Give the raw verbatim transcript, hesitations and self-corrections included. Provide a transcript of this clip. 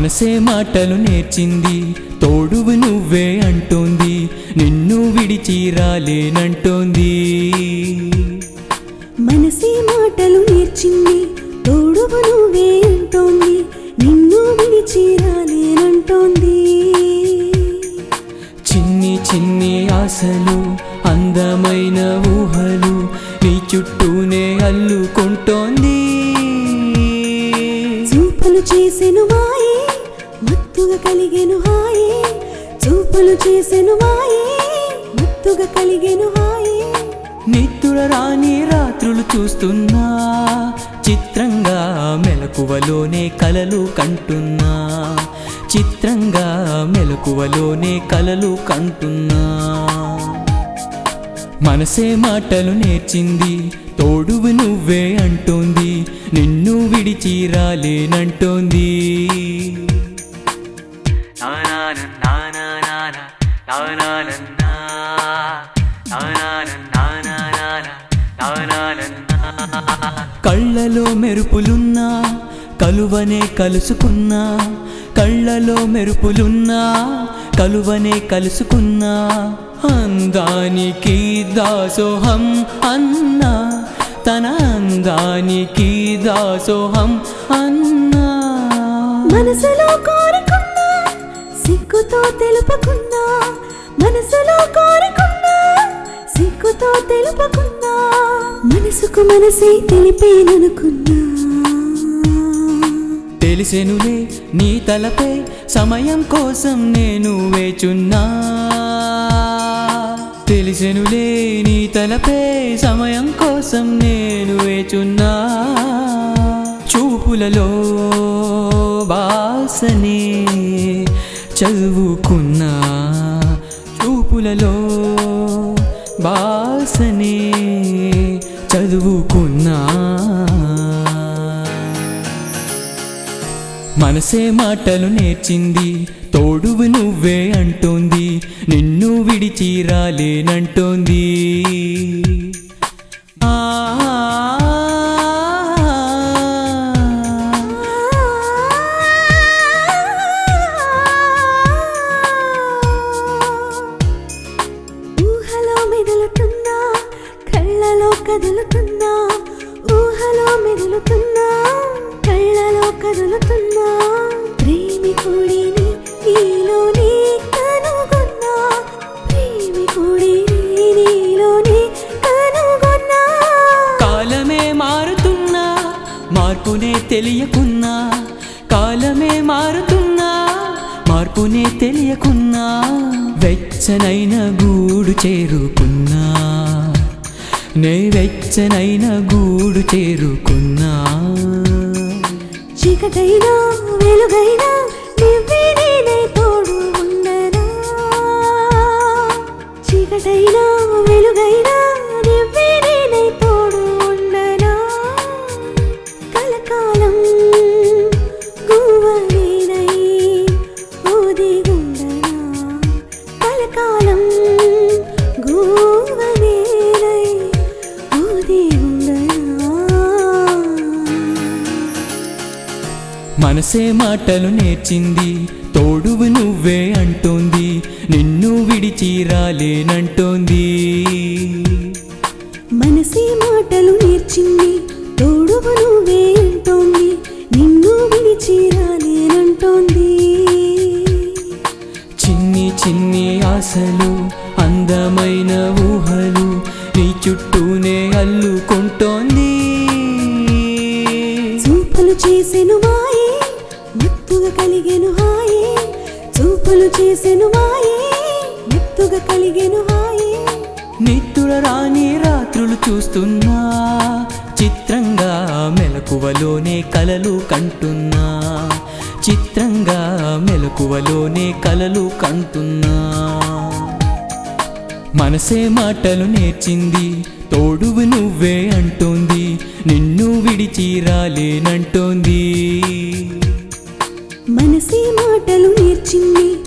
మనసే మాటలు నేర్చింది తోడువు నువ్వే అంటోంది నిన్ను విడిచి రాలేనంటోంది మనసే మాటలు నేర్చింది తోడువు నువ్వే అంటోంది నిన్ను విడిచి రాలేనంటోంది చిన్ని చిన్ని ఆశలు అందమైన ఊహలు నీ చుట్టూనే అల్లుకుంటోంది చూపులు చేసెను మాయే మత్తుగా కలిగెను హాయే చూపులు చేసెను మాయే మత్తుగా కలిగెను హాయే నిద్ర రాని రాత్రులు చూస్తున్నా చిత్రంగా మెలకువలోనే కలలు కంటున్నా చిత్రంగా మెలకువలోనే కలలు కంటున్నా మనసే మాటలు నేర్చింది తోడువు నువ్వే అంటోంది నిన్ను విడిచి రాలేనంటోంది కళ్ళలో మెరుపులున్నా కలువనే కలుసుకున్నా కళ్ళలో మెరుపులున్నా కలువనే కలుసుకున్నా అందానికి దాసోహం అన్నా తన అందానికి దాసోహం అన్నా మనసులో కోరుకున్నా సిగ్గుతో తెలుపకున్నా మనసులో కోరుకున్నా సిగ్గుతో తెలుపకున్నా మనసుకు మనసే తెలిపేననుకున్నా తెలిసెనులే నీ తలపై సమయం కోసం నేను వేచున్నా తెలిసెనులే నీ తలపై సమయం కోసం నేను వేచున్నా చూపులలో వాసనే చదువుకున్నా చూపులలో వాసనే చదువుకున్నా మనసే మాటలు నేర్చింది తోడువు నువ్వే అంటోంది నిన్ను విడిచి రాలేనంటోంది ఊహలో మెదులుతున్నా కళ్ళలో కదులుతున్నా ఊహలో మెదులుతున్నా కళ్ళలో కదులుతున్నా ప్రేమికుడిని నీలోనే కనుగొన్నా ప్రేమికుడిని నీలోనే కనుగొన్నా కాలమే మారుతున్నా మార్పునే తెలియకున్నా కాలమే మారుతున్నా మార్పునే తెలియకున్నా వెచ్చనైన గూడు చేరుకున్నా నే వెచ్చనైన గూడు చేరుకున్నా చీకటైనా వెలుగైనా నువ్వే నేనే తోడు ఉండనా చీకటైనా వెలుగైనా నువ్వే నేనే తోడు ఉండనా కలకాలం గువ్వనేనై ఊదిగుండనా కలకాలం గువ్వనేనై ఊదిగుండనా మనసే మాటలు నేర్చింది తోడువు నువ్వే అంటోంది నిన్ను విడిచి రాలేనంటోంది మనసే మాటలు నేర్చింది తోడువు నువ్వే అంటోంది నిన్ను విడిచి రాలేనంటోంది చిన్ని చిన్ని ఆశలు అందమైన ఊహలు నీ చుట్టూనే అల్లుకుంటోంది చూపులు చేసెను మాయే మత్తుగా కలిగెను హాయే చూపులు చేసెను మాయే మత్తుగా కలిగెను హాయే నిద్ర రాని రాత్రులు చూస్తున్నా చిత్రంగా మెలకువలోనే కలలు కంటున్నా చిత్రంగా మెలకువలోనే కలలు కంటున్నా మనసే మాటలు నేర్చింది తోడువు నువ్వే అంటోంది నిన్ను విడిచి రాలేనంటోంది మనసే మాటలు నేర్చింది